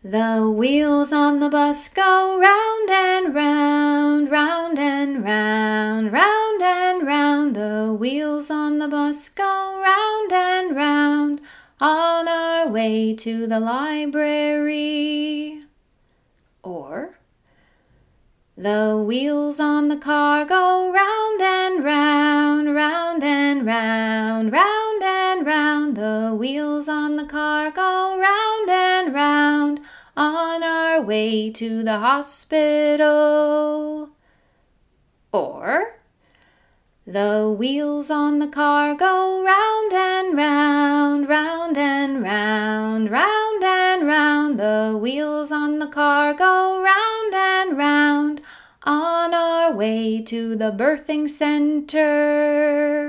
The wheels on the bus go round and round, round and round, round and round. The wheels on the bus go round and round on our way to the library. Or, the wheels on the car go round and round, round and round, round and round. The wheels on the car go round and round on our way to the hospital. Or, the wheels on the car go round and round, round and round, round and round. The wheels on the car go round and round on our way to the birthing center.